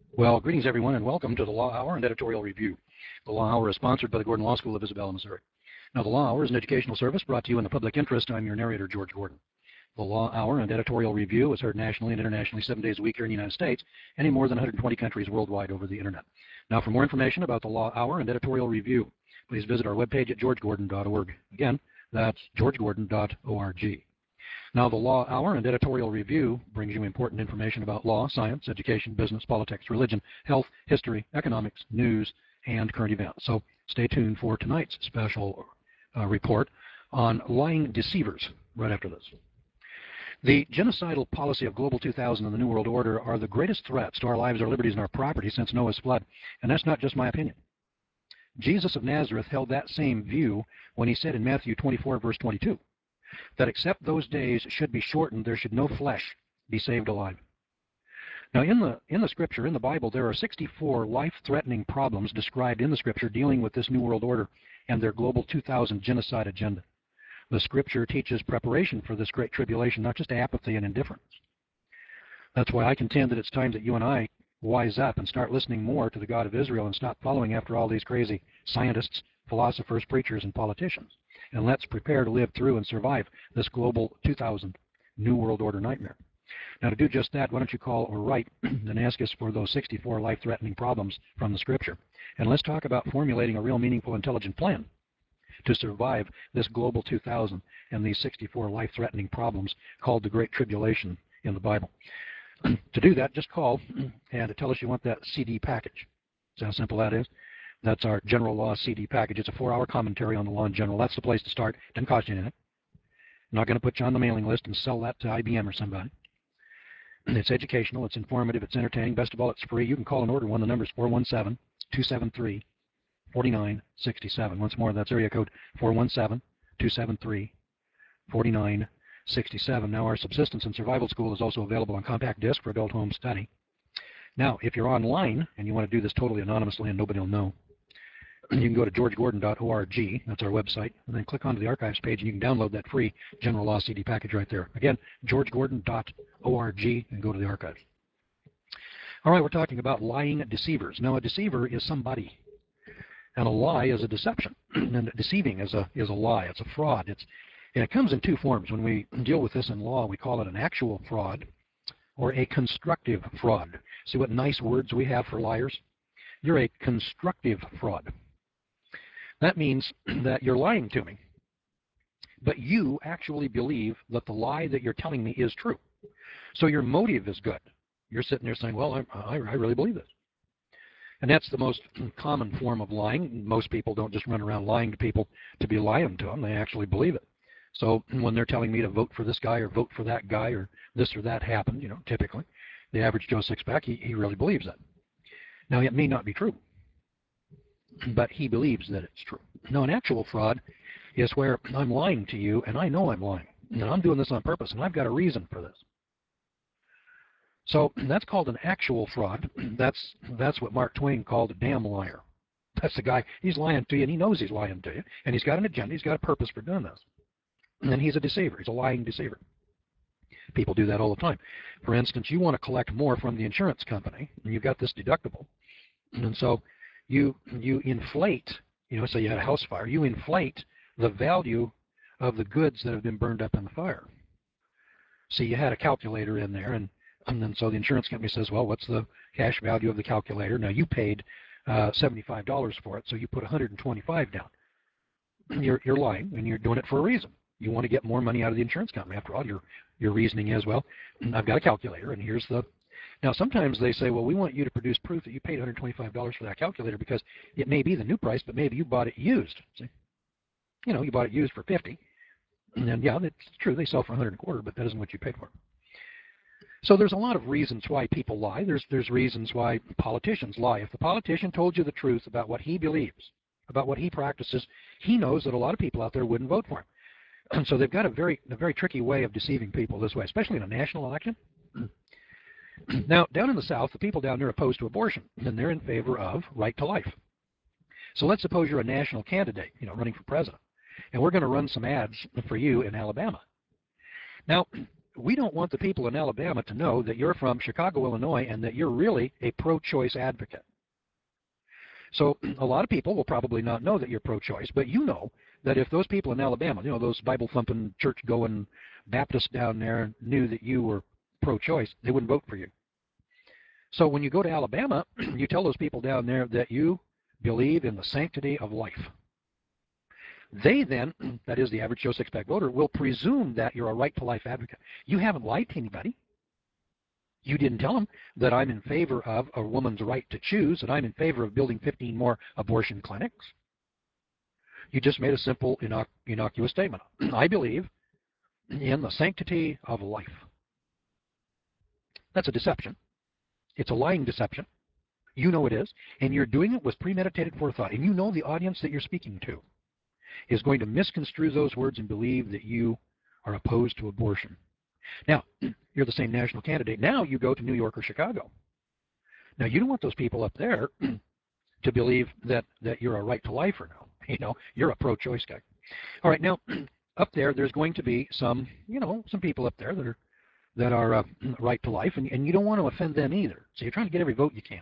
Well, greetings everyone, and welcome to the Law Hour and Editorial Review. The Law Hour is sponsored by the Gordon Law School of Isabella, Missouri. Now, the Law Hour is an educational service brought to you in the public interest. I'm your narrator, George Gordon. The Law Hour and Editorial Review is heard nationally and internationally 7 days a week here in the United States and in more than 120 countries worldwide over the internet. Now, for more information about the Law Hour and Editorial Review, please visit our webpage at georgegordon.org. Again, that's georgegordon.org. Now, the Law Hour and Editorial Review brings you important information about law, science, education, business, politics, religion, health, history, economics, news, and current events. So stay tuned for tonight's special report on lying deceivers right after this. The genocidal policy of Global 2000 and the New World Order are the greatest threats to our lives, our liberties, and our property since Noah's flood. And that's not just my opinion. Jesus of Nazareth held that same view when he said in Matthew 24, verse 22, that except those days should be shortened, there should no flesh be saved alive. Now, in the Scripture, in the Bible, there are 64 life-threatening problems described in the Scripture dealing with this New World Order and their Global 2000 genocide agenda. The Scripture teaches preparation for this great tribulation, not just apathy and indifference. That's why I contend that it's time that you and I wise up and start listening more to the God of Israel and stop following after all these crazy scientists, philosophers, preachers, and politicians. And let's prepare to live through and survive this Global 2000 New World Order nightmare. Now, to do just that, why don't you call or write and ask us for those 64 life-threatening problems from the Scripture. And let's talk about formulating a real meaningful, intelligent plan to survive this Global 2000 and these 64 life-threatening problems called the Great Tribulation in the Bible. To do that, just call and tell us you want that CD package. See how simple that is? That's our General Law CD package. It's a 4-hour commentary on the law in general. That's the place to start. Doesn't cost you anything. I'm not going to put you on the mailing list and sell that to IBM or somebody. It's educational, it's informative, it's entertaining. Best of all, it's free. You can call and order one. The number is 417-273-4967. Once more, that's area code 417-273-4967. Now, our Subsistence and Survival School is also available on compact disc for adult home study. Now, if you're online and you want to do this totally anonymously and nobody will know, you can go to georgegordon.org, that's our website, and then click onto the archives page and you can download that free General Law CD package right there. Again, georgegordon.org, and go to the archives. All right, we're talking about lying deceivers. Now, a deceiver is somebody, and a lie is a deception, and deceiving is a lie. It's a fraud. And it comes in two forms. When we deal with this in law, we call it an actual fraud or a constructive fraud. See what nice words we have for liars? You're a constructive fraud. That means that you're lying to me, but you actually believe that the lie that you're telling me is true. So your motive is good. You're sitting there saying, well, I really believe this. And that's the most common form of lying. Most people don't just run around lying to people to be lying to them. They actually believe it. So when they're telling me to vote for this guy or vote for that guy or this or that happened, typically, the average Joe Sixpack, he really believes that. Now, it may not be true, but he believes that it's true. Now, an actual fraud is where I'm lying to you, and I know I'm lying, and I'm doing this on purpose, and I've got a reason for this. So that's called an actual fraud. That's what Mark Twain called a damn liar. That's the guy, he's lying to you, and he knows he's lying to you, and he's got an agenda, he's got a purpose for doing this. And he's a deceiver, he's a lying deceiver. People do that all the time. For instance, you want to collect more from the insurance company, and you've got this deductible, and so you inflate, say you had a house fire, you inflate the value of the goods that have been burned up in the fire. See, you had a calculator in there, and then so the insurance company says, well, what's the cash value of the calculator? Now, you paid $75 for it, so you put $125 down. You're lying, and you're doing it for a reason. You want to get more money out of the insurance company. After all, your reasoning is, well, I've got a calculator, and here's the... Now, sometimes they say, well, we want you to produce proof that you paid $125 for that calculator because it may be the new price, but maybe you bought it used. See? You bought it used for $50, and then, yeah, that's true. They sell for $125, but that isn't what you paid for. So there's a lot of reasons why people lie. There's reasons why politicians lie. If the politician told you the truth about what he believes, about what he practices, he knows that a lot of people out there wouldn't vote for him. And so they've got a very tricky way of deceiving people this way, especially in a national election. Now, down in the South, the people down there are opposed to abortion, and they're in favor of right to life. So let's suppose you're a national candidate, running for president, and we're going to run some ads for you in Alabama. Now, we don't want the people in Alabama to know that you're from Chicago, Illinois, and that you're really a pro-choice advocate. So a lot of people will probably not know that you're pro-choice, but you know that if those people in Alabama, you know, those Bible-thumping, church-going Baptists down there knew that you were pro-choice, they wouldn't vote for you. So when you go to Alabama, you tell those people down there that you believe in the sanctity of life. They then, that is the average Joe Sixpack voter, will presume that you're a right-to-life advocate. You haven't lied to anybody. You didn't tell them that I'm in favor of a woman's right to choose, and I'm in favor of building 15 more abortion clinics. You just made a simple, innocuous statement. I believe in the sanctity of life. That's a deception. It's a lying deception. You know it is, and you're doing it with premeditated forethought, and you know the audience that you're speaking to is going to misconstrue those words and believe that you are opposed to abortion. Now, you're the same national candidate. Now you go to New York or Chicago. Now, you don't want those people up there to believe that you're a right-to-lifer now. You know, you're a pro-choice guy. All right, now, up there's going to be some, some people up there that are right to life, and you don't want to offend them either. So you're trying to get every vote you can.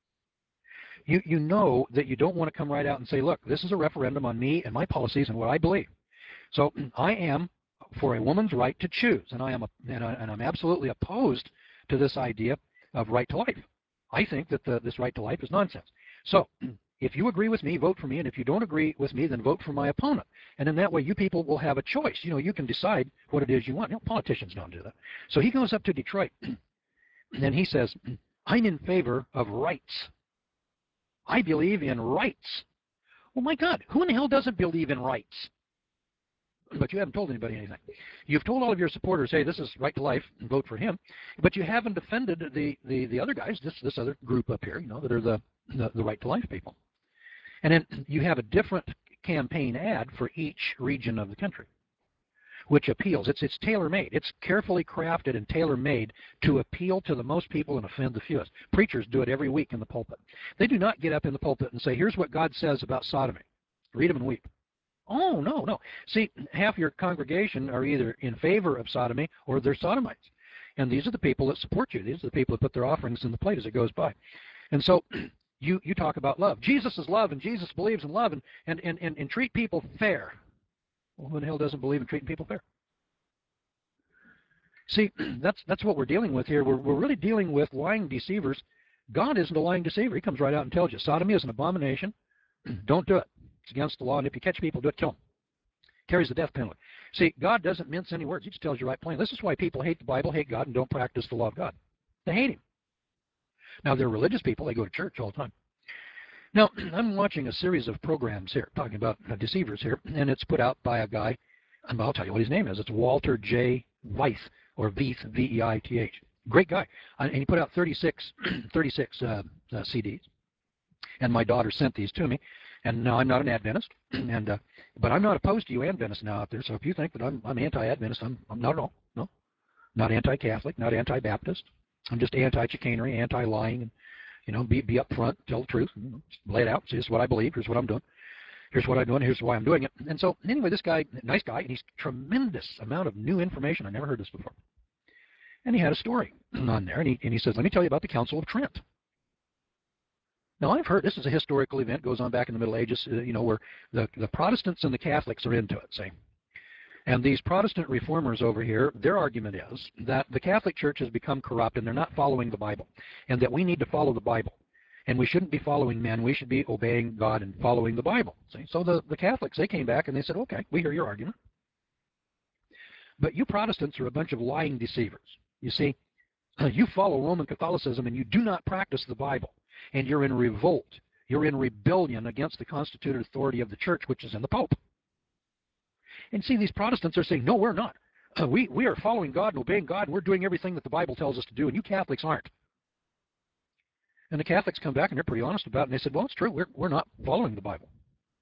You know that you don't want to come right out and say, look, this is a referendum on me and my policies and what I believe. So I am for a woman's right to choose, and I'm absolutely opposed to this idea of right to life. I think that this right to life is nonsense. So if you agree with me, vote for me, and if you don't agree with me, then vote for my opponent. And in that way, you people will have a choice. You can decide what it is you want. Politicians don't do that. So he goes up to Detroit, and he says, I'm in favor of rights. I believe in rights. Well, my God, who in the hell doesn't believe in rights? But you haven't told anybody anything. You've told all of your supporters, hey, this is right to life, and vote for him. But you haven't defended the other guys, this other group up here, that are the right to life people. And then you have a different campaign ad for each region of the country, which appeals. It's tailor-made. It's carefully crafted and tailor-made to appeal to the most people and offend the fewest. Preachers do it every week in the pulpit. They do not get up in the pulpit and say, here's what God says about sodomy. Read them and weep. Oh, no. See, half your congregation are either in favor of sodomy or they're sodomites. And these are the people that support you. These are the people that put their offerings in the plate as it goes by. And so you talk about love. Jesus is love, and Jesus believes in love, and treat people fair. Well, who the hell doesn't believe in treating people fair? See, that's what we're dealing with here. We're really dealing with lying deceivers. God isn't a lying deceiver. He comes right out and tells you sodomy is an abomination. Don't do it. It's against the law, and if you catch people, do it, kill them. Carries the death penalty. See, God doesn't mince any words. He just tells you right plain. This is why people hate the Bible, hate God, and don't practice the law of God. They hate him. Now, they're religious people. They go to church all the time. Now, I'm watching a series of programs here, talking about deceivers here, and it's put out by a guy, and I'll tell you what his name is. It's Walter J. Veith, or Veith, V-E-I-T-H. Great guy. And he put out 36 CDs, and my daughter sent these to me. And no, I'm not an Adventist, but I'm not opposed to you Adventists now out there. So if you think that I'm anti-Adventist, I'm not at all. No, not anti-Catholic, not anti-Baptist. I'm just anti-chicanery, anti-lying, and be upfront, tell the truth, lay it out. See, this is what I believe. Here's what I'm doing. Here's what I'm doing. Here's why I'm doing it. And so anyway, this guy, nice guy, and he's tremendous amount of new information. I never heard this before. And he had a story on there, and he says, let me tell you about the Council of Trent. Now, I've heard this is a historical event, goes on back in the Middle Ages, where the Protestants and the Catholics are into it, see. And these Protestant reformers over here, their argument is that the Catholic Church has become corrupt and they're not following the Bible, and that we need to follow the Bible. And we shouldn't be following men. We should be obeying God and following the Bible. See? So the Catholics, they came back and they said, okay, we hear your argument. But you Protestants are a bunch of lying deceivers. You see, you follow Roman Catholicism and you do not practice the Bible. And you're in revolt. You're in rebellion against the constituted authority of the church, which is in the Pope. And see, these Protestants are saying, no, we're not. We are following God and obeying God, and we're doing everything that the Bible tells us to do, and you Catholics aren't. And the Catholics come back, and they're pretty honest about it, and they said, well, it's true, we're not following the Bible.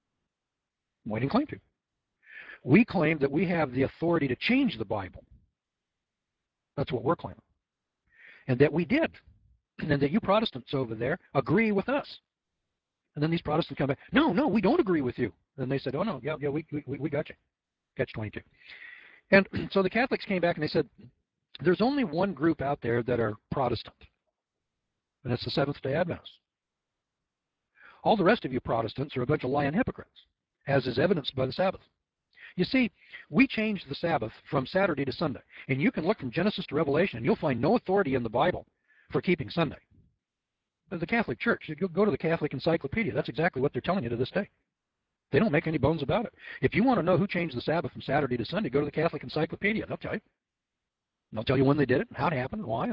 We didn't claim to. We claim that we have the authority to change the Bible. That's what we're claiming. And that we did. And that you Protestants over there agree with us. And then these Protestants come back, no, we don't agree with you. And they said, oh, no, yeah, we got you. Catch 22. And so the Catholics came back and they said, There's only one group out there that are Protestant, and it's the Seventh-day Adventists. All the rest of you Protestants are a bunch of lying hypocrites, as is evidenced by the Sabbath. You see, we changed the Sabbath from Saturday to Sunday, and you can look from Genesis to Revelation, and you'll find no authority in the Bible for keeping Sunday. The Catholic Church, you go to the Catholic Encyclopedia, that's exactly what they're telling you to this day. They don't make any bones about it. If you want to know who changed the Sabbath from Saturday to Sunday, go to the Catholic Encyclopedia. They'll tell you. They'll tell you when they did it, how it happened, why.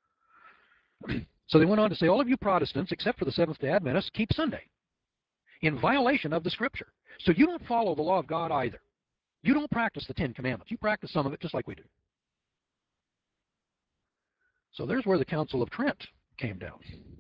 So they went on to say, all of you Protestants, except for the Seventh-day Adventists, keep Sunday in violation of the Scripture. So you don't follow the law of God either. You don't practice the Ten Commandments. You practice some of it just like we do. So there's where the Council of Trent came down.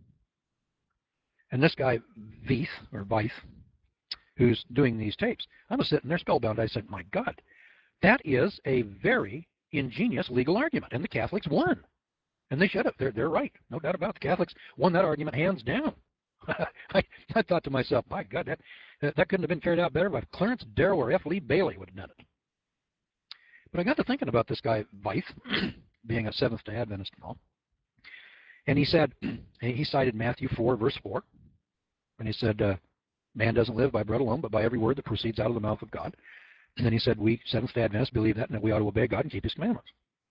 And this guy, Veith, who's doing these tapes, I was sitting there spellbound. I said, my God, that is a very ingenious legal argument, and the Catholics won. And they should have. They're right. No doubt about it. The Catholics won that argument hands down. I thought to myself, my God, that couldn't have been carried out better by Clarence Darrow or F. Lee Bailey would have done it. But I got to thinking about this guy, Veith, being a Seventh-day Adventist and all. And he said, he cited Matthew 4, verse 4. And he said, man doesn't live by bread alone, but by every word that proceeds out of the mouth of God. And then he said, we Seventh-day Adventists believe that, and that we ought to obey God and keep His commandments.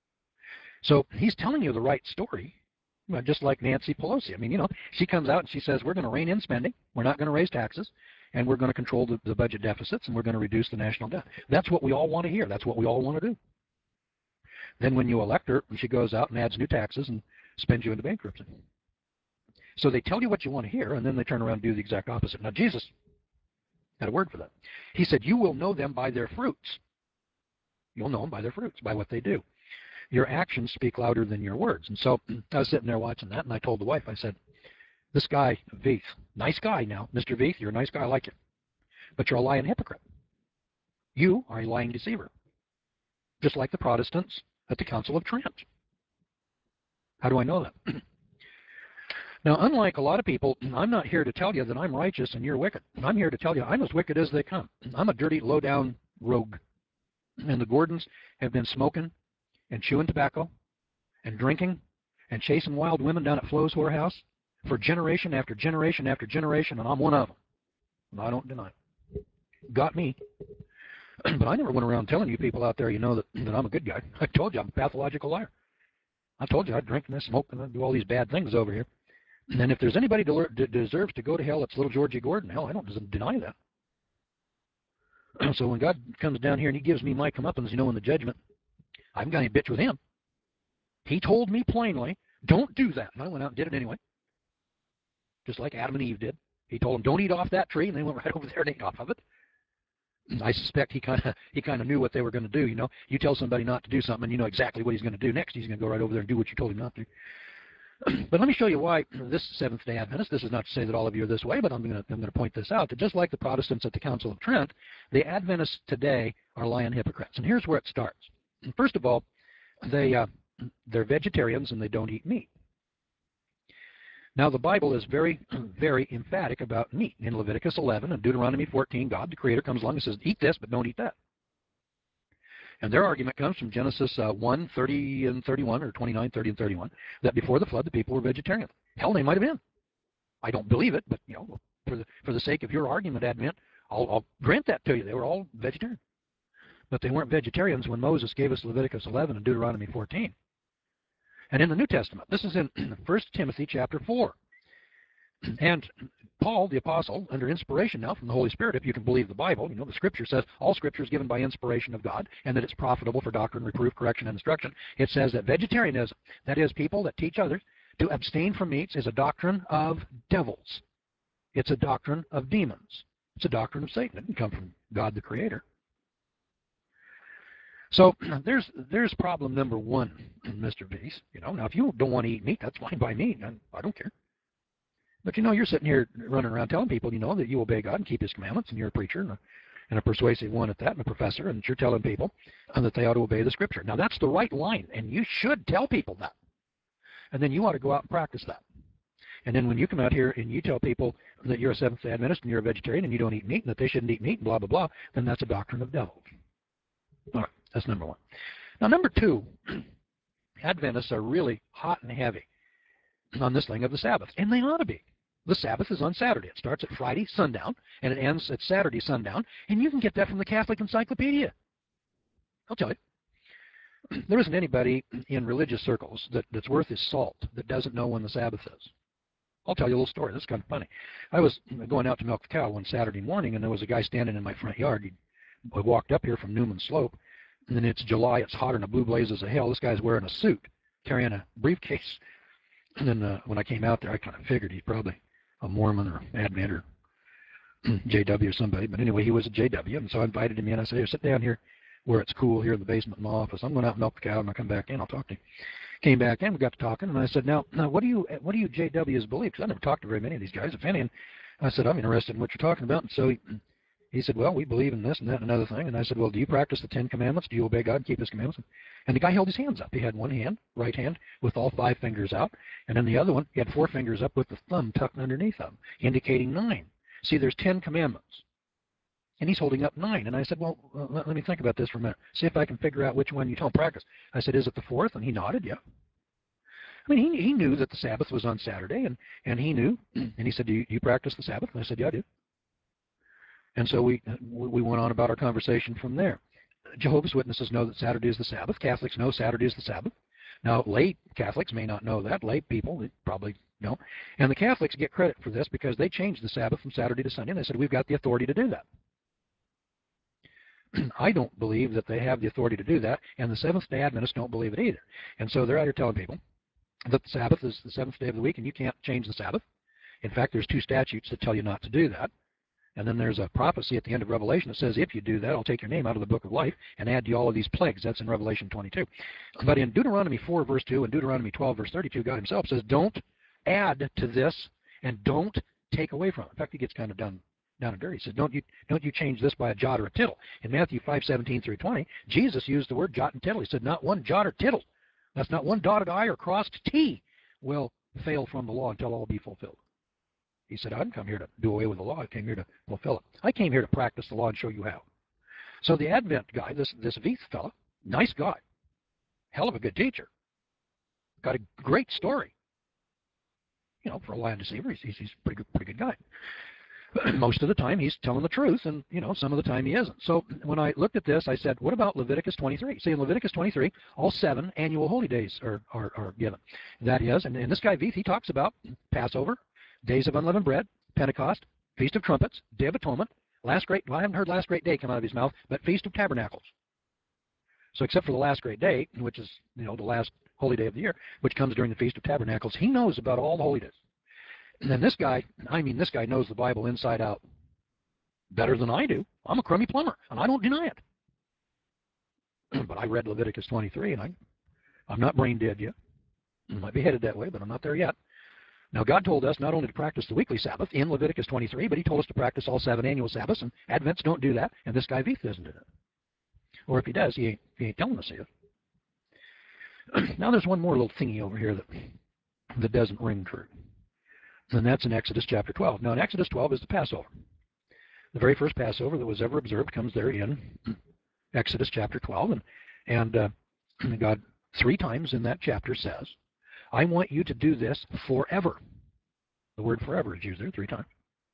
So he's telling you the right story, just like Nancy Pelosi. I mean, she comes out and she says, we're going to rein in spending, we're not going to raise taxes, and we're going to control the budget deficits, and we're going to reduce the national debt. That's what we all want to hear. That's what we all want to do. Then when you elect her, she goes out and adds new taxes and spends you into bankruptcy. So they tell you what you want to hear, and then they turn around and do the exact opposite. Now, Jesus had a word for that. He said, you will know them by their fruits. You'll know them by their fruits, by what they do. Your actions speak louder than your words. And so I was sitting there watching that, and I told the wife, I said, this guy, Veith, nice guy now. Mr. Veith, you're a nice guy, I like you. But you're a lying hypocrite. You are a lying deceiver. Just like the Protestants at the Council of Trent. How do I know that? Now, unlike a lot of people, I'm not here to tell you that I'm righteous and you're wicked. I'm here to tell you I'm as wicked as they come. I'm a dirty, low-down rogue. And the Gordons have been smoking and chewing tobacco and drinking and chasing wild women down at Flo's whorehouse for generation after generation after generation, and I'm one of them. And I don't deny it. Got me. But I never went around telling you people out there, that I'm a good guy. I told you I'm a pathological liar. I told you I drink and I smoke and I do all these bad things over here. And if there's anybody deserves to go to hell, it's little Georgie Gordon. Hell, I don't deny that. So when God comes down here and He gives me my comeuppance, in the judgment, I haven't got any bitch with Him. He told me plainly, don't do that. And I went out and did it anyway. Just like Adam and Eve did. He told them, don't eat off that tree, and they went right over there and ate off of it. I suspect he kind of knew what they were going to do. You tell somebody not to do something, and you know exactly what he's going to do next. He's going to go right over there and do what you told him not to. But let me show you why this Seventh-day Adventist. This is not to say that all of you are this way, but I'm going to point this out. That just like the Protestants at the Council of Trent, the Adventists today are lying hypocrites. And here's where it starts. First of all, they're vegetarians and they don't eat meat. Now, the Bible is very, very emphatic about meat. In Leviticus 11 and Deuteronomy 14, God, the Creator, comes along and says, eat this, but don't eat that. And their argument comes from Genesis 1, 30 and 31, or 29, 30 and 31, that before the flood, the people were vegetarian. Hell, they might have been. I don't believe it, but, for the sake of your argument, Advent, I'll grant that to you. They were all vegetarian. But they weren't vegetarians when Moses gave us Leviticus 11 and Deuteronomy 14. And in the New Testament, this is in 1 Timothy chapter 4. And Paul, the apostle, under inspiration now from the Holy Spirit, if you can believe the Bible, the Scripture says all Scripture is given by inspiration of God and that it's profitable for doctrine, reproof, correction, and instruction. It says that vegetarianism, that is, people that teach others to abstain from meats, is a doctrine of devils. It's a doctrine of demons. It's a doctrine of Satan. It can come from God the Creator. So there's problem number one, Mr. Veith. Now if you don't want to eat meat, that's fine by me. I don't care. But you're sitting here running around telling people, that you obey God and keep His commandments, and you're a preacher and a persuasive one at that, and a professor, and you're telling people that they ought to obey the Scripture. Now that's the right line, and you should tell people that. And then you ought to go out and practice that. And then when you come out here and you tell people that you're a Seventh-day Adventist and you're a vegetarian and you don't eat meat and that they shouldn't eat meat and blah, blah, blah, then that's a doctrine of devils. All right, that's number one. Now, number two, Adventists are really hot and heavy on this thing of the Sabbath, and they ought to be. The Sabbath is on Saturday. It starts at Friday sundown, and it ends at Saturday sundown, and you can get that from the Catholic Encyclopedia. I'll tell you. There isn't anybody in religious circles that's worth his salt that doesn't know when the Sabbath is. I'll tell you a little story. This is kind of funny. I was going out to milk the cow one Saturday morning, and there was a guy standing in my front yard. I walked up here from Newman Slope, and then it's July. It's hotter than a blue blazes of hell. This guy's wearing a suit, carrying a briefcase. And then when I came out there, I kind of figured he's probably a Mormon or Advent or JW or somebody. But anyway, he was a JW, and so I invited him in. I said, "Here, sit down here where it's cool here in the basement in my office. I'm going out and milk the cow, and I'll come back in. I'll talk to you." Came back in, we got to talking, and I said, now what do you JWs believe? Because I never talked to very many of these guys, if any. And I said, I'm interested in what you're talking about. And so he said, well, we believe in this and that and another thing. And I said, well, do you practice the 10 Commandments? Do you obey God and keep His commandments? And the guy held his hands up. He had one hand, right hand, with all 5 fingers out. And then the other one, he had 4 fingers up with the thumb tucked underneath them, indicating 9. See, there's 10 commandments. And he's holding up 9. And I said, well, let me think about this for a minute. See if I can figure out which one you don't practice. I said, is it the 4th? And he nodded, yeah. I mean, he knew that the Sabbath was on Saturday, and he knew, and he said, do you practice the Sabbath? And I said, yeah, I do. And so we went on about our conversation from there. Jehovah's Witnesses know that Saturday is the Sabbath. Catholics know Saturday is the Sabbath. Now, lay Catholics may not know that. Lay people, they probably don't. And the Catholics get credit for this because they changed the Sabbath from Saturday to Sunday, and they said, we've got the authority to do that. I don't believe that they have the authority to do that, and the Seventh-day Adventists don't believe it either. And so they're out here telling people that the Sabbath is the 7th day of the week, and you can't change the Sabbath. In fact, there's 2 statutes that tell you not to do that. And then there's a prophecy at the end of Revelation that says, if you do that, I'll take your name out of the book of life and add to you all of these plagues. That's in Revelation 22. But in Deuteronomy 4, verse 2, and Deuteronomy 12, verse 32, God Himself says, don't add to this and don't take away from it. In fact, He gets kind of down and dirty. He says, don't you change this by a jot or a tittle. In Matthew 5:17 through 20, Jesus used the word jot and tittle. He said, not one jot or tittle. That's not one dotted I or crossed T will fail from the law until all be fulfilled. He said, I didn't come here to do away with the law. I came here to fulfill it. I came here to practice the law and show you how. So the Advent guy, this Veith fella, nice guy, hell of a good teacher, got a great story. You know, for a lion deceiver, he's a pretty good guy. Most of the time he's telling the truth, and some of the time he isn't. So when I looked at this, I said, what about Leviticus 23? See, in Leviticus 23, all 7 annual holy days are given. That is, and this guy Veith, he talks about Passover, Days of Unleavened Bread, Pentecost, Feast of Trumpets, Day of Atonement, I haven't heard last great day come out of his mouth, but Feast of Tabernacles. So except for the last great day, which is the last holy day of the year, which comes during the Feast of Tabernacles, he knows about all the holy days. And then this guy knows the Bible inside out better than I do. I'm a crummy plumber, and I don't deny it. But I read Leviticus 23, and I'm not brain dead yet. I might be headed that way, but I'm not there yet. Now, God told us not only to practice the weekly Sabbath in Leviticus 23, but He told us to practice all 7 annual Sabbaths, and Advents don't do that, and this guy Veith doesn't do that. Or if he does, he ain't telling us yet. Now, there's one more little thingy over here that doesn't ring true. And that's in Exodus chapter 12. Now, in Exodus 12 is the Passover. The very first Passover that was ever observed comes there in Exodus chapter 12. And God 3 times in that chapter says, I want you to do this forever. The word forever is used there 3 times.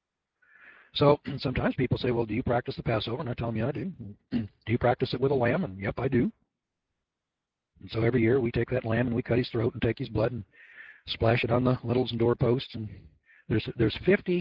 So sometimes people say, well, do you practice the Passover? And I tell them, yeah, I do. Do you practice it with a lamb? And yep, I do. And so every year we take that lamb and we cut his throat and take his blood and splash it on the lintels and doorposts. And there's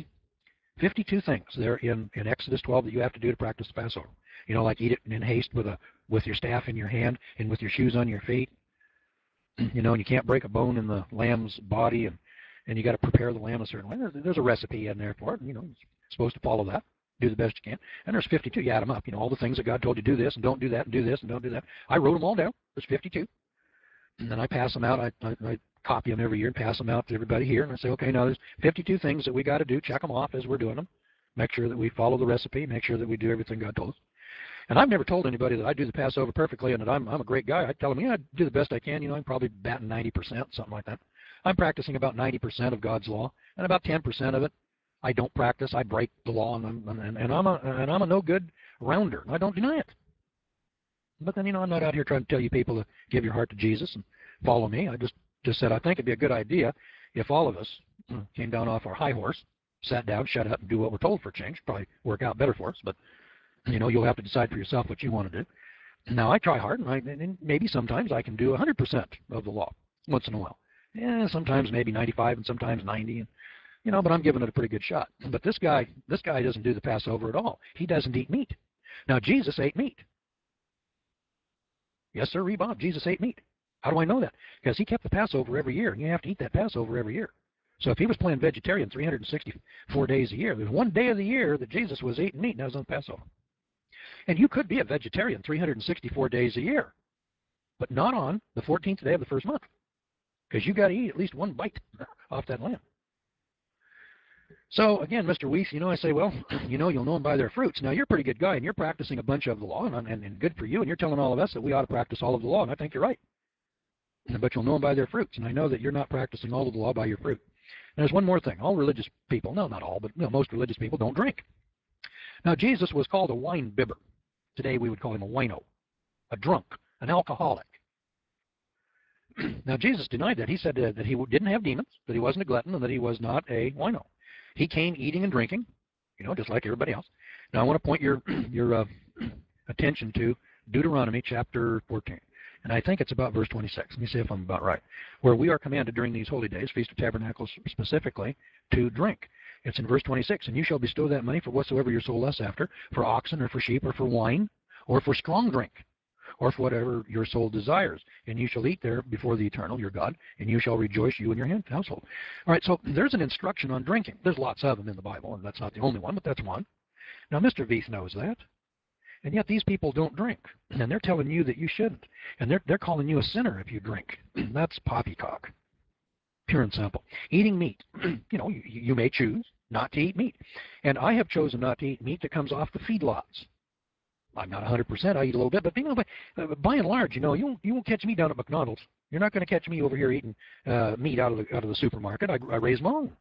52 things there in Exodus 12 that you have to do to practice the Passover. Like eat it in haste with your staff in your hand and with your shoes on your feet. And you can't break a bone in the lamb's body, and you got to prepare the lamb a certain way. There's a recipe in there for it. You're supposed to follow that, do the best you can. And there's 52. You add them up. All the things that God told you do this and don't do that and do this and don't do that. I wrote them all down. There's 52. And then I pass them out. I copy them every year and pass them out to everybody here. And I say, okay, now there's 52 things that we got to do. Check them off as we're doing them. Make sure that we follow the recipe. Make sure that we do everything God told us. And I've never told anybody that I do the Passover perfectly and that I'm a great guy. I tell them, I do the best I can. I'm probably batting 90%, something like that. I'm practicing about 90% of God's law, and about 10% of it I don't practice. I break the law, and I'm a no good rounder. I don't deny it. But then I'm not out here trying to tell you people to give your heart to Jesus and follow me. I just said I think it'd be a good idea if all of us came down off our high horse, sat down, shut up, and do what we're told for a change. Probably work out better for us, but you'll have to decide for yourself what you want to do. Now I try hard, and maybe sometimes I can do 100% of the law once in a while. Yeah, sometimes maybe 95 and sometimes 90, and but I'm giving it a pretty good shot. But this guy doesn't do the Passover at all. He doesn't eat meat. Now Jesus ate meat. Yes, sir, Bob. Jesus ate meat. How do I know that? Because he kept the Passover every year, and you have to eat that Passover every year. So if he was playing vegetarian 364 days a year, there's one day of the year that Jesus was eating meat, and that was on Passover. And you could be a vegetarian 364 days a year, but not on the 14th day of the first month, because you got to eat at least one bite off that lamb. So again, Mr. Weiss, I say, well, you'll know them by their fruits. Now, you're a pretty good guy, and you're practicing a bunch of the law, and good for you, and you're telling all of us that we ought to practice all of the law, and I think you're right. But you'll know them by their fruits, and I know that you're not practicing all of the law by your fruit. And there's one more thing. All religious people, no, not all, but most religious people don't drink. Now, Jesus was called a wine bibber. Today we would call him a wino, a drunk, an alcoholic. Now, Jesus denied that. He said that he didn't have demons, that he wasn't a glutton, and that he was not a wino. He came eating and drinking, just like everybody else. Now, I want to point your attention to Deuteronomy chapter 14. And I think it's about verse 26. Let me see if I'm about right. Where we are commanded during these holy days, Feast of Tabernacles specifically, to drink. It's in verse 26. And you shall bestow that money for whatsoever your soul lusts after, for oxen or for sheep or for wine or for strong drink, or for whatever your soul desires. And you shall eat there before the Eternal, your God, and you shall rejoice, you and your household. All right, so there's an instruction on drinking. There's lots of them in the Bible, and that's not the only one, but that's one. Now, Mr. Weiss knows that. And yet these people don't drink, and they're telling you that you shouldn't. And they're calling you a sinner if you drink. That's poppycock, pure and simple. Eating meat, you may choose not to eat meat. And I have chosen not to eat meat that comes off the feedlots. I'm not 100%. I eat a little bit, but by and large, you won't catch me down at McDonald's. You're not going to catch me over here eating meat out of the supermarket. I raise my own.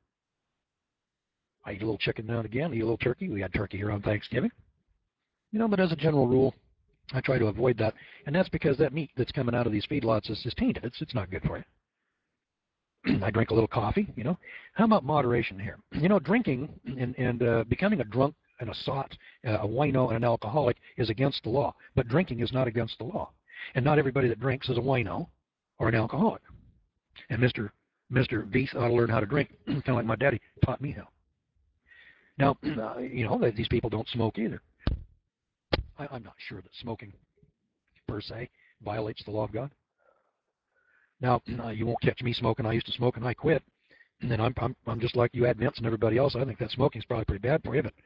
I eat a little chicken now and again. I eat a little turkey. We had turkey here on Thanksgiving. But as a general rule, I try to avoid that. And that's because that meat that's coming out of these feedlots is tainted. It's not good for you. I drink a little coffee, How about moderation here? Drinking and becoming a drunk and a sot, a wino and an alcoholic is against the law. But drinking is not against the law. And not everybody that drinks is a wino or an alcoholic. And Mr. Weiss ought to learn how to drink, kind of like my daddy taught me how. Now, these people don't smoke either. I'm not sure that smoking, per se, violates the law of God. Now, you won't catch me smoking. I used to smoke and I quit. And then I'm just like you Advents and everybody else. I think that smoking is probably pretty bad for you. But,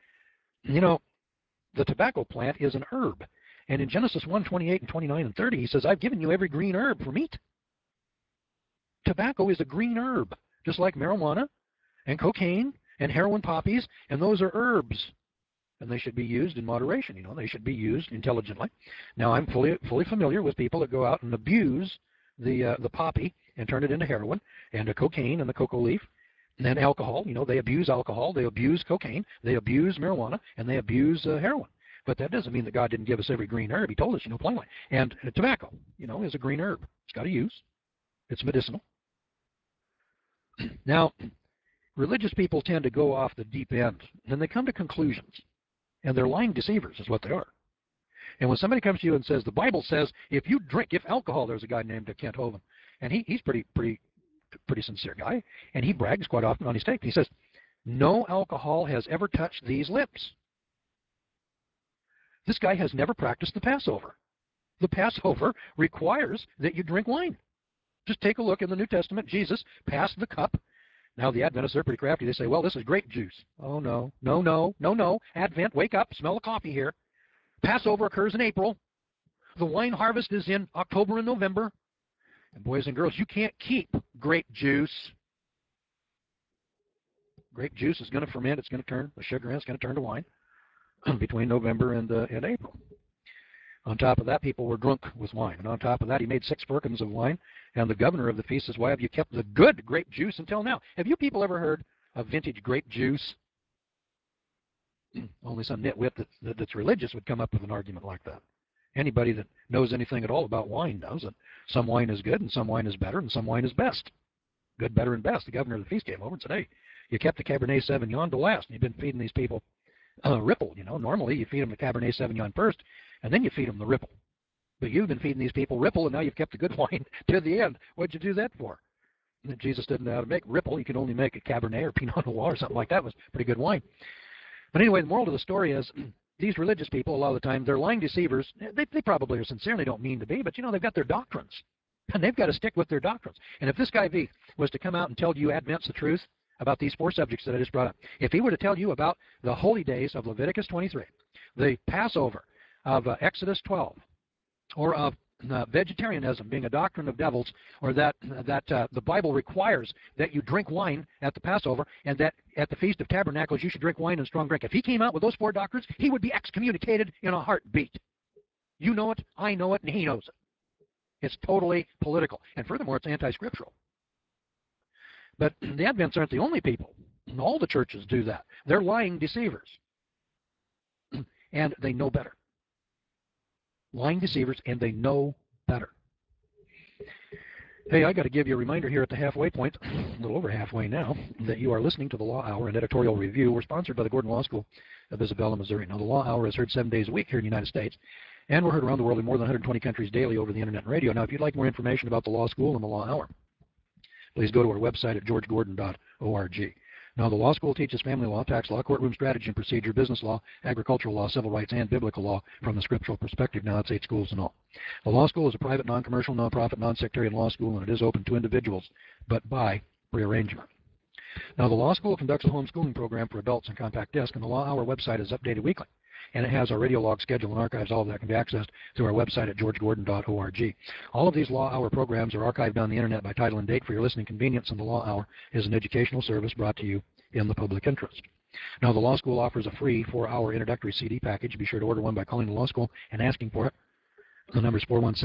the tobacco plant is an herb. And in Genesis 1:28 and 29 and 30, he says, I've given you every green herb for meat. Tobacco is a green herb, just like marijuana and cocaine and heroin poppies, and those are herbs. And they should be used in moderation. They should be used intelligently. Now, I'm fully familiar with people that go out and abuse the poppy and turn it into heroin and the cocaine and the cocoa leaf and then alcohol. They abuse alcohol, they abuse cocaine, they abuse marijuana, and they abuse heroin. But that doesn't mean that God didn't give us every green herb. He told us, plainly. And tobacco, is a green herb. It's got a use. It's medicinal. Now, religious people tend to go off the deep end, and they come to conclusions. And they're lying deceivers is what they are. And when somebody comes to you and says, the Bible says, if alcohol, there's a guy named Kent Hovind, and he's pretty sincere guy, and he brags quite often on his tape. He says, no alcohol has ever touched these lips. This guy has never practiced the Passover. The Passover requires that you drink wine. Just take a look in the New Testament. Jesus passed the cup. Now, the Adventists, they're pretty crafty. They say, well, this is grape juice. Oh, no. Advent, wake up, smell the coffee here. Passover occurs in April. The wine harvest is in October and November. And boys and girls, you can't keep grape juice. Grape juice is going to ferment. It's going to turn the sugar in. It's going to turn to wine between November and April. On top of that, people were drunk with wine. And on top of that, he made 6 firkins of wine. And the governor of the feast says, why have you kept the good grape juice until now? Have you people ever heard of vintage grape juice? Only some nitwit that's religious would come up with an argument like that. Anybody that knows anything at all about wine knows that some wine is good and some wine is better and some wine is best. Good, better, and best. The governor of the feast came over and said, hey, you kept the Cabernet Sauvignon to last. And you've been feeding these people Ripple. Normally you feed them the Cabernet Sauvignon first and then you feed them the Ripple. But you've been feeding these people Ripple and now you've kept the good wine to the end. What'd you do that for? And Jesus didn't know how to make Ripple. You could only make a Cabernet or Pinot Noir or something like that. It was pretty good wine. But anyway, the moral of the story is these religious people, a lot of the time, they're lying deceivers. They probably are sincere and they don't mean to be, but they've got their doctrines. And they've got to stick with their doctrines. And if this guy Veith was to come out and tell you Advent's the truth about these 4 subjects that I just brought up, if he were to tell you about the holy days of Leviticus 23, the Passover of Exodus 12, or of vegetarianism being a doctrine of devils, or that the Bible requires that you drink wine at the Passover, and that at the Feast of Tabernacles you should drink wine and strong drink. If he came out with those 4 doctrines, he would be excommunicated in a heartbeat. You know it, I know it, and he knows it. It's totally political. And furthermore, it's anti-scriptural. But the Advents aren't the only people. All the churches do that. They're lying deceivers. And they know better. Lying deceivers, and they know better. Hey, I got to give you a reminder here at the halfway point, a little over halfway now, that you are listening to the Law Hour and Editorial Review. We're sponsored by the Gordon Law School of Isabella, Missouri. Now, the Law Hour is heard 7 days a week here in the United States, and we're heard around the world in more than 120 countries daily over the internet and radio. Now, if you'd like more information about the Law School and the Law Hour, please go to our website at georgegordon.org. Now, the law school teaches family law, tax law, courtroom strategy and procedure, business law, agricultural law, civil rights, and biblical law from the scriptural perspective. Now, that's 8 schools in all. The law school is a private, non-commercial, non-profit, non-sectarian law school, and it is open to individuals, but by prearrangement. Now, the law school conducts a homeschooling program for adults on compact disc, and the Law Hour website is updated weekly. And it has our radio log schedule and archives. All of that can be accessed through our website at georgegordon.org. All of these Law Hour programs are archived on the internet by title and date for your listening convenience, and the Law Hour is an educational service brought to you in the public interest. Now, the law school offers a free 4-hour introductory CD package. Be sure to order one by calling the law school and asking for it. The number is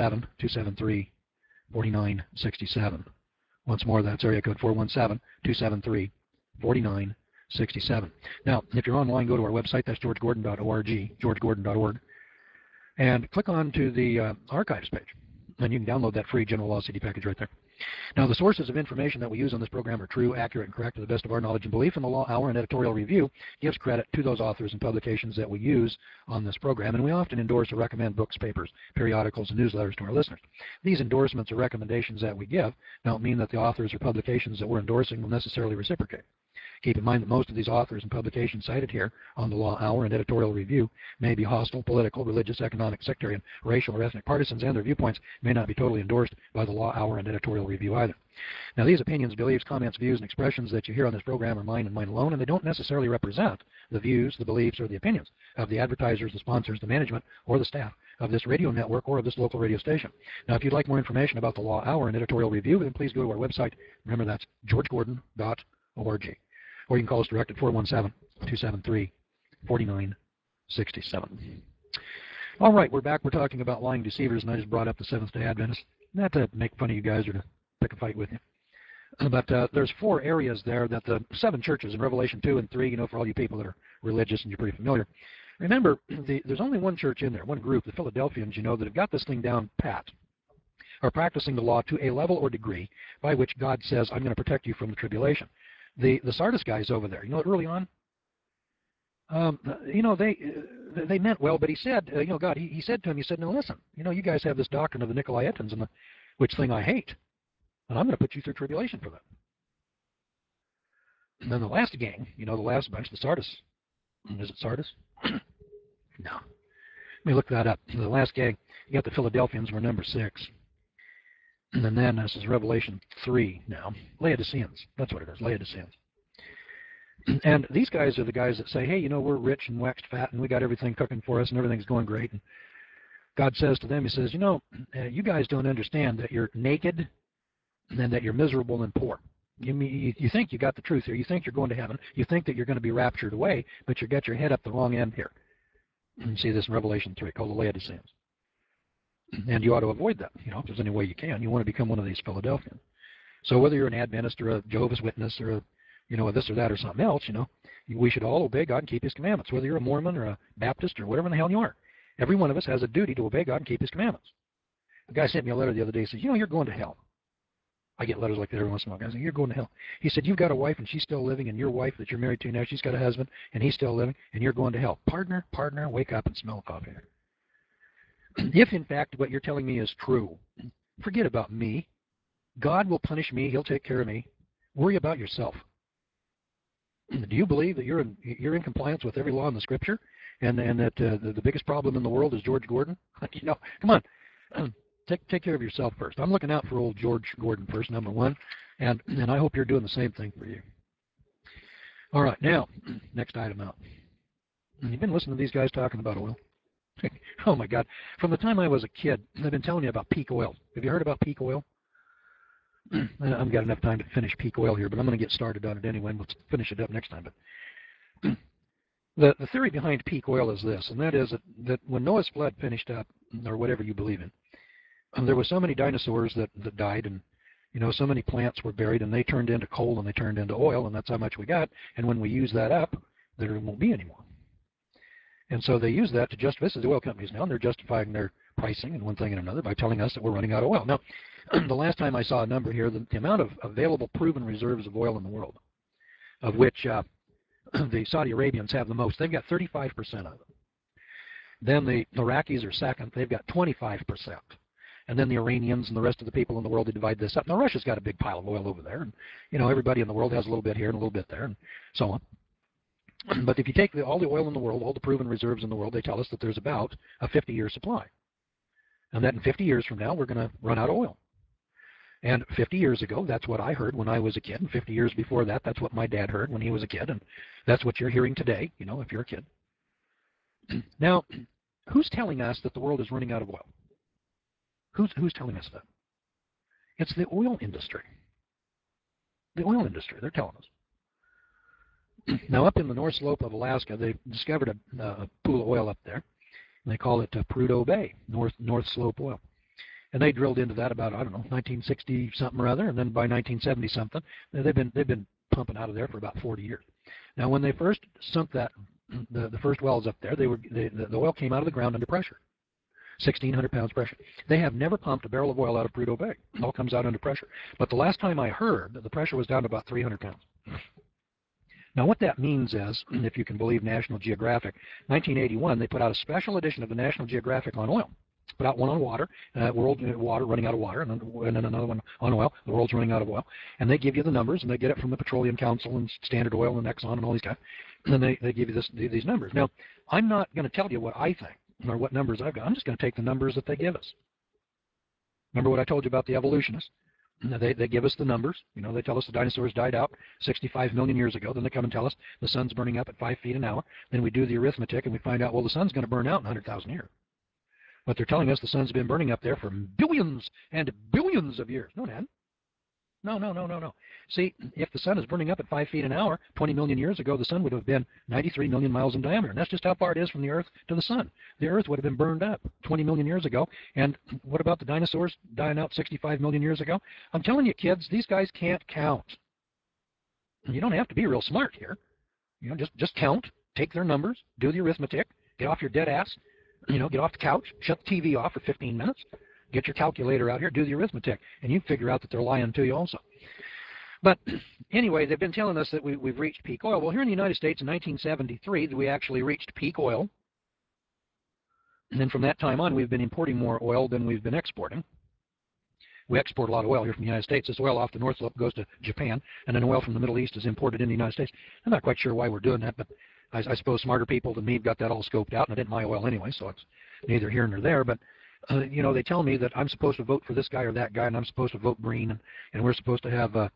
417-273-4967. Once more, that's area code 417-273-4967. Now, if you're online, go to our website. That's georgegordon.org, georgegordon.org, and click on to the archives page, and you can download that free general law CD package right there. Now, the sources of information that we use on this program are true, accurate, and correct to the best of our knowledge and belief, and the Law Hour and Editorial Review gives credit to those authors and publications that we use on this program, and we often endorse or recommend books, papers, periodicals, and newsletters to our listeners. These endorsements or recommendations that we give don't mean that the authors or publications that we're endorsing will necessarily reciprocate. Keep in mind that most of these authors and publications cited here on the Law Hour and Editorial Review may be hostile, political, religious, economic, sectarian, racial, or ethnic partisans, and their viewpoints may not be totally endorsed by the Law Hour and Editorial Review either. Now, these opinions, beliefs, comments, views, and expressions that you hear on this program are mine and mine alone, and they don't necessarily represent the views, the beliefs, or the opinions of the advertisers, the sponsors, the management, or the staff of this radio network or of this local radio station. Now, if you'd like more information about the Law Hour and Editorial Review, then please go to our website. Remember, that's georgegordon.org. Or you can call us direct at 417-273-4967. All right, we're back. We're talking about lying deceivers, and I just brought up the Seventh-day Adventists. Not to make fun of you guys or to pick a fight with you. But there's 4 areas there that the 7 churches in Revelation 2 and 3, for all you people that are religious and you're pretty familiar. Remember, there's only one church in there, one group, the Philadelphians, that have got this thing down pat, are practicing the law to a level or degree by which God says, I'm going to protect you from the tribulation. The Sardis guys over there, early on, they meant well, but he said, God, he said to him, he said, no, listen, you guys have this doctrine of the Nicolaitans, which thing I hate, and I'm going to put you through tribulation for that. And then the last gang, the last bunch, the Sardis, is it Sardis? No. Let me look that up. The last gang, you got the Philadelphians, were number 6. And then this is Revelation 3 now. Laodiceans. That's what it is, Laodiceans. And these guys are the guys that say, hey, we're rich and waxed fat and we got everything cooking for us and everything's going great. And God says to them, he says, you guys don't understand that you're naked and that you're miserable and poor. You think you got the truth here. You think you're going to heaven. You think that you're going to be raptured away, but you got your head up the wrong end here. You see this in Revelation 3 called the Laodiceans. And you ought to avoid that, if there's any way you can. You want to become one of these Philadelphians. So whether you're an Adventist or a Jehovah's Witness or a this or that or something else, we should all obey God and keep His commandments. Whether you're a Mormon or a Baptist or whatever in the hell you are, Every one of us has a duty to obey God and keep His commandments. A guy sent me a letter the other day and says, you know, you're going to hell. I get letters like that every once in a while. Guys, you're going to hell. He said, you've got a wife and she's still living, and your wife that you're married to now, she's got a husband and he's still living, and you're going to hell. Partner, wake up and smell coffee. If, in fact, what you're telling me is true, forget about me. God will punish me. He'll take care of me. Worry about yourself. Do you believe that you're in compliance with every law in the Scripture, and that the biggest problem in the world is George Gordon? You know, come on. Take care of yourself first. I'm looking out for old George Gordon first, number one, and I hope you're doing the same thing for you. All right, now, next item out. You've been listening to these guys talking about oil. Oh, my God. From the time I was a kid, they've been telling you about peak oil. Have you heard about peak oil? I haven't got enough time to finish peak oil here, but I'm going to get started on it anyway, and let's finish it up next time. But the theory behind peak oil is this, and that is that when Noah's flood finished up, or whatever you believe in, there were so many dinosaurs that died, and you know, so many plants were buried, and they turned into coal, and they turned into oil, and that's how much we got. And when we use that up, there won't be any more. And so they use that to justify, this is the oil companies now, and they're justifying their pricing and one thing and another by telling us that we're running out of oil. Now, the last time I saw a number here, the amount of available proven reserves of oil in the world, of which the Saudi Arabians have the most, they've got 35% of it. Then the Iraqis are second, they've got 25%. And then the Iranians and the rest of the people in the world, they divide this up. Now, Russia's got a big pile of oil over there, and you know, everybody in the world has a little bit here and a little bit there, and so on. But if you take all the oil in the world, all the proven reserves in the world, they tell us that there's about a 50-year supply. And that in 50 years from now, we're going to run out of oil. And 50 years ago, that's what I heard when I was a kid. And 50 years before that, that's what my dad heard when he was a kid. And that's what you're hearing today, you know, if you're a kid. Now, who's telling us that the world is running out of oil? Who's telling us that? It's the oil industry. The oil industry, they're telling us. Now, up in the North Slope of Alaska, they discovered a pool of oil up there, and they call it Prudhoe Bay, North Slope oil. And they drilled into that about, I don't know, 1960 something or other, and then by 1970 something, they've been pumping out of there for about 40 years. Now, when they first sunk that, the first wells up there, the oil came out of the ground under pressure, 1,600 pounds pressure. They have never pumped a barrel of oil out of Prudhoe Bay. It all comes out under pressure. But the last time I heard, the pressure was down to about 300 pounds. Now, what that means is, if you can believe National Geographic, 1981, they put out a special edition of the National Geographic on oil. Put out one on water, water, running out of water, and then another one on oil, the world's running out of oil. And they give you the numbers, and they get it from the Petroleum Council and Standard Oil and Exxon and all these guys. And then they give you these numbers. Now, I'm not going to tell you what I think or what numbers I've got. I'm just going to take the numbers that they give us. Remember what I told you about the evolutionists? They give us the numbers. You know, they tell us the dinosaurs died out 65 million years ago. Then they come and tell us the sun's burning up at 5 feet an hour. Then we do the arithmetic and we find out, well, the sun's going to burn out in 100,000 years. But they're telling us the sun's been burning up there for billions and billions of years. No, Dad. No. See, if the sun is burning up at 5 feet an hour, 20 million years ago, the sun would have been 93 million miles in diameter. And that's just how far it is from the Earth to the sun. The Earth would have been burned up 20 million years ago. And what about the dinosaurs dying out 65 million years ago? I'm telling you, kids, these guys can't count. You don't have to be real smart here. You know, just count, take their numbers, do the arithmetic, get off your dead ass, you know, get off the couch, shut the TV off for 15 minutes, get your calculator out here, do the arithmetic, and you figure out that they're lying to you also. But anyway, they've been telling us that we've reached peak oil. Well, here in the United States in 1973, we actually reached peak oil. And then from that time on, we've been importing more oil than we've been exporting. We export a lot of oil here from the United States. This oil off the North Slope goes to Japan, and then oil from the Middle East is imported in the United States. I'm not quite sure why we're doing that, but I suppose smarter people than me have got that all scoped out, and I didn't my oil anyway, so it's neither here nor there. But you know, they tell me that I'm supposed to vote for this guy or that guy, and I'm supposed to vote green, and we're supposed to have a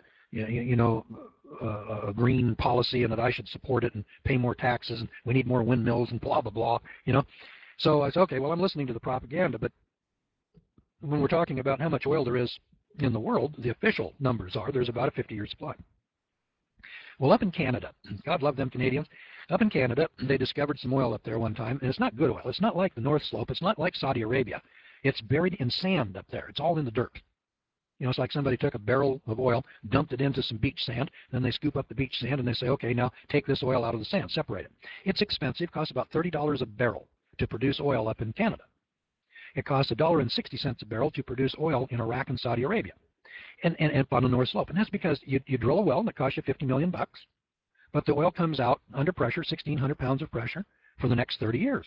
green policy, and that I should support it and pay more taxes, and we need more windmills and blah blah blah. You know, so I said, okay, well, I'm listening to the propaganda, but when we're talking about how much oil there is in the world, the official numbers are there's about a 50-year supply. Well, up in Canada, God love them Canadians, up in Canada, they discovered some oil up there one time, and it's not good oil. It's not like the North Slope. It's not like Saudi Arabia. It's buried in sand up there. It's all in the dirt. You know, it's like somebody took a barrel of oil, dumped it into some beach sand, then they scoop up the beach sand, and they say, okay, now take this oil out of the sand, separate it. It's expensive, costs about $30 a barrel to produce oil up in Canada. It costs $1.60 a barrel to produce oil in Iraq and Saudi Arabia, and on the North Slope. And that's because you drill a well and it costs you $50 million, but the oil comes out under pressure, 1,600 pounds of pressure, for the next 30 years.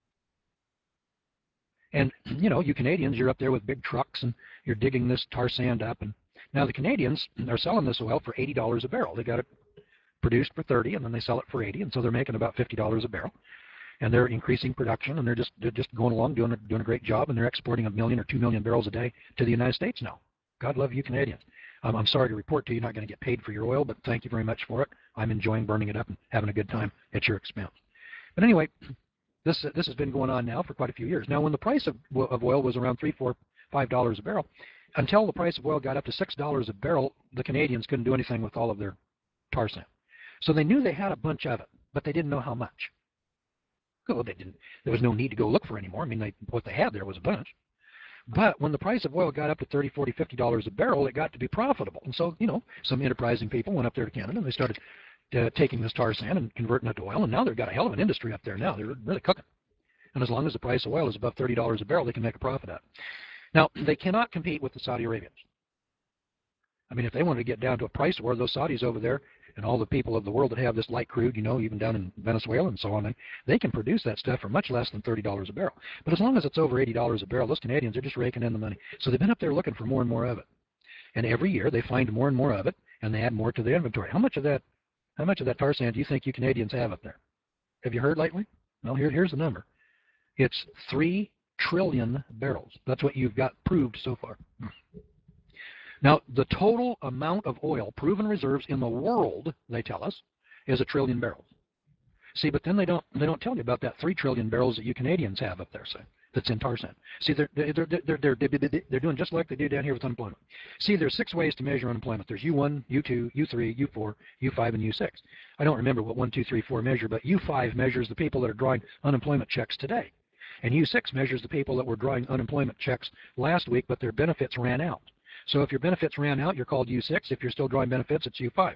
And, you know, you Canadians, you're up there with big trucks and you're digging this tar sand up. And now the Canadians are selling this oil for $80 a barrel. They got it produced for 30 and then they sell it for 80, and so they're making about $50 a barrel. And they're increasing production, and they're just going along doing a great job, and they're exporting 1 million or 2 million barrels a day to the United States now. God love you Canadians. I'm sorry to report to you, you're not going to get paid for your oil, but thank you very much for it. I'm enjoying burning it up and having a good time at your expense. But anyway, this has been going on now for quite a few years. Now, when the price of oil was around $3, $4, $5 a barrel, until the price of oil got up to $6 a barrel, the Canadians couldn't do anything with all of their tar sand. So they knew they had a bunch of it, but they didn't know how much. Well, they didn't. There was no need to go look for any more. I mean, what they had there was a bunch. But when the price of oil got up to $30, $40, $50 a barrel, it got to be profitable. And so, you know, some enterprising people went up there to Canada and they started taking this tar sand and converting it to oil. And now they've got a hell of an industry up there now. They're really cooking. And as long as the price of oil is above $30 a barrel, they can make a profit out of it. Now, they cannot compete with the Saudi Arabians. I mean, if they wanted to get down to a price war, those Saudis over there and all the people of the world that have this light crude, you know, even down in Venezuela and so on, they can produce that stuff for much less than $30 a barrel. But as long as it's over $80 a barrel, those Canadians are just raking in the money. So they've been up there looking for more and more of it. And every year they find more and more of it, and they add more to their inventory. How much of that tar sand do you think you Canadians have up there? Have you heard lately? Well, here's the number. It's 3 trillion barrels. That's what you've got proved so far. Now, the total amount of oil, proven reserves in the world, they tell us, is 1 trillion barrels. See, but then they don't tell you about that 3 trillion barrels that you Canadians have up there, say, that's in tar sand. See, they're doing just like they do down here with unemployment. See, there's 6 ways to measure unemployment. There's U1, U2, U3, U4, U5, and U6. I don't remember what 1, 2, 3, 4 measure, but U5 measures the people that are drawing unemployment checks today. And U6 measures the people that were drawing unemployment checks last week, but their benefits ran out. So if your benefits ran out, you're called U6. If you're still drawing benefits, it's U5.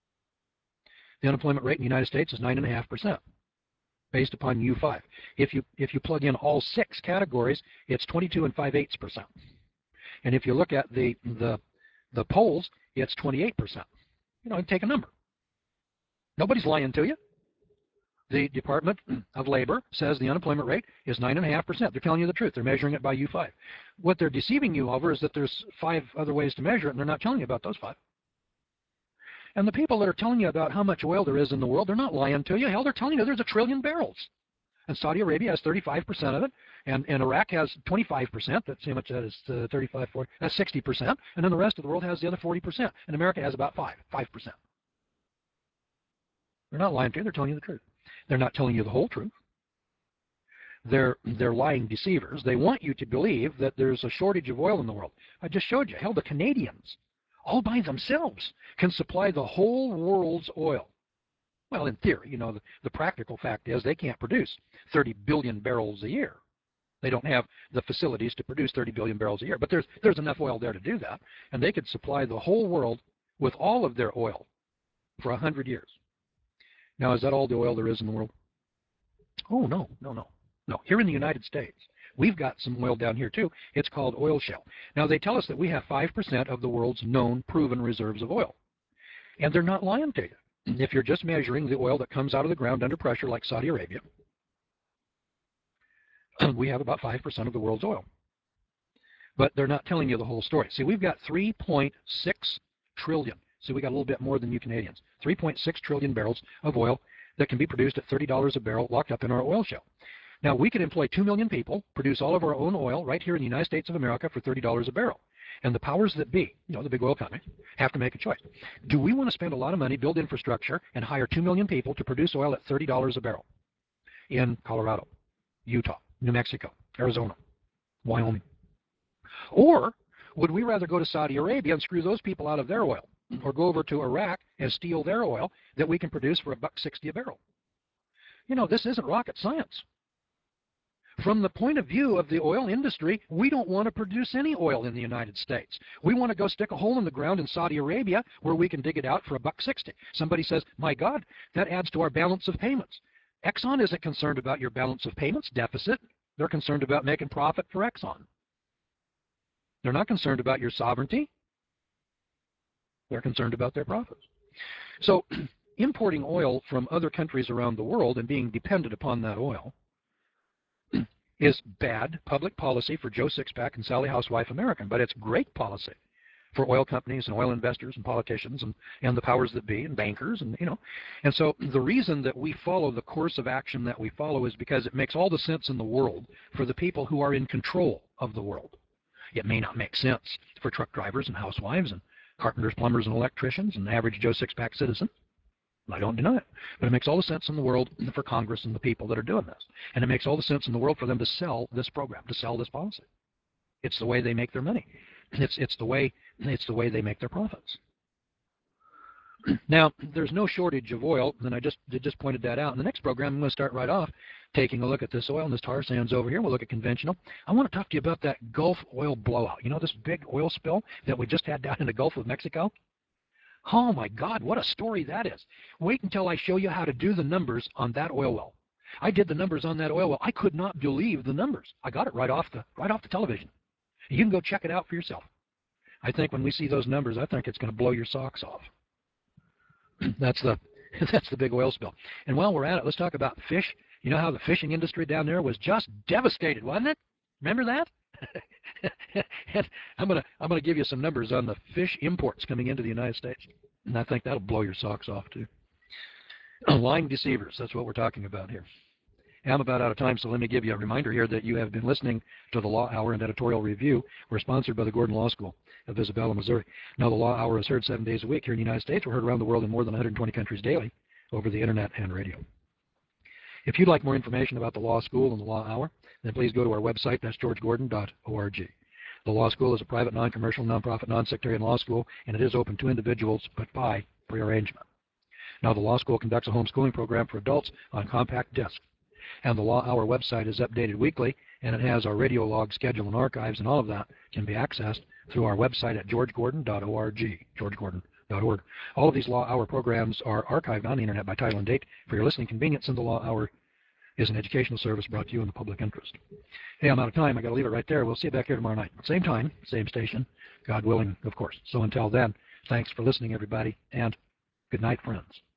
The unemployment rate in the United States is 9.5%, based upon U5. If you plug in all 6 categories, it's 22 5/8%. And if you look at the polls, it's 28%. You know, take a number. Nobody's lying to you. The Department of Labor says the unemployment rate is 9.5%. They're telling you the truth. They're measuring it by U5. What they're deceiving you over is that there's 5 other ways to measure it, and they're not telling you about those 5. And the people that are telling you about how much oil there is in the world, they're not lying to you. Hell, they're telling you there's 1 trillion barrels. And Saudi Arabia has 35% of it, and Iraq has 25%. That's how much that is, 35, 40. That's 60%. And then the rest of the world has the other 40%. And America has about 5%. They're not lying to you. They're telling you the truth. They're not telling you the whole truth. They're lying deceivers. They want you to believe that there's a shortage of oil in the world. I just showed you. Hell, the Canadians, all by themselves, can supply the whole world's oil. Well, in theory, you know, the practical fact is they can't produce 30 billion barrels a year. They don't have the facilities to produce 30 billion barrels a year. But there's enough oil there to do that, and they could supply the whole world with all of their oil for 100 years. Now, is that all the oil there is in the world? Oh, no. Here in the United States, we've got some oil down here, too. It's called oil shale. Now, they tell us that we have 5% of the world's known proven reserves of oil. And they're not lying to you. If you're just measuring the oil that comes out of the ground under pressure like Saudi Arabia, we have about 5% of the world's oil. But they're not telling you the whole story. See, we've got 3.6 trillion. So we got a little bit more than you Canadians. 3.6 trillion barrels of oil that can be produced at $30 a barrel locked up in our oil shale. Now, we could employ 2 million people, produce all of our own oil right here in the United States of America for $30 a barrel. And the powers that be, you know, the big oil companies, have to make a choice. Do we want to spend a lot of money, build infrastructure, and hire 2 million people to produce oil at $30 a barrel in Colorado, Utah, New Mexico, Arizona, Wyoming? Or would we rather go to Saudi Arabia and screw those people out of their oil, or go over to Iraq and steal their oil that we can produce for $1.60 a barrel? You know, this isn't rocket science. From the point of view of the oil industry, we don't want to produce any oil in the United States. We want to go stick a hole in the ground in Saudi Arabia where we can dig it out for $1.60. Somebody says, my God, that adds to our balance of payments. Exxon isn't concerned about your balance of payments deficit. They're concerned about making profit for Exxon. They're not concerned about your sovereignty. They're concerned about their profits. So importing oil from other countries around the world and being dependent upon that oil is bad public policy for Joe Sixpack and Sally Housewife American, but it's great policy for oil companies and oil investors and politicians and the powers that be and bankers and and so the reason that we follow the course of action that we follow is because it makes all the sense in the world for the people who are in control of the world. It may not make sense for truck drivers and housewives and carpenters, plumbers, and electricians and the average Joe Sixpack citizen. I don't deny it. But it makes all the sense in the world for Congress and the people that are doing this. And it makes all the sense in the world for them to sell this program, to sell this policy. It's the way they make their money. It's the way they make their profits. Now, there's no shortage of oil, and I just pointed that out. In the next program, I'm going to start right off taking a look at this oil and this tar sands over here. We'll look at conventional. I want to talk to you about that Gulf oil blowout. You know, this big oil spill that we just had down in the Gulf of Mexico? Oh my God, what a story that is. Wait until I show you how to do the numbers on that oil well. I did the numbers on that oil well. I could not believe the numbers. I got it right off the television. You can go check it out for yourself. I think when we see those numbers, I think it's going to blow your socks off. That's the big oil spill. And while we're at it, let's talk about fish. You know how the fishing industry down there was just devastated, wasn't it? Remember that? And I'm gonna give you some numbers on the fish imports coming into the United States, and I think that'll blow your socks off too. Lying deceivers, that's what we're talking about here. And I'm about out of time, so let me give you a reminder here that you have been listening to the Law Hour and Editorial Review. We're sponsored by the Gordon Law School of Isabella, Missouri. Now, the Law Hour is heard 7 days a week here in the United States. We're heard around the world in more than 120 countries daily over the internet and radio. If you'd like more information about the Law School and the Law Hour, then please go to our website. That's georgegordon.org. The Law School is a private, non-commercial, non-profit, non-sectarian law school, and it is open to individuals, but by prearrangement. Now, the Law School conducts a homeschooling program for adults on compact disc. And the Law Hour website is updated weekly, and it has our radio log, schedule, and archives, and all of that can be accessed through our website at georgegordon.org, georgegordon.org. All of these Law Hour programs are archived on the internet by title and date for your listening convenience, and the Law Hour is an educational service brought to you in the public interest. Hey, I'm out of time. I got to leave it right there. We'll see you back here tomorrow night. Same time, same station, God willing, of course. So until then, thanks for listening, everybody, and good night, friends.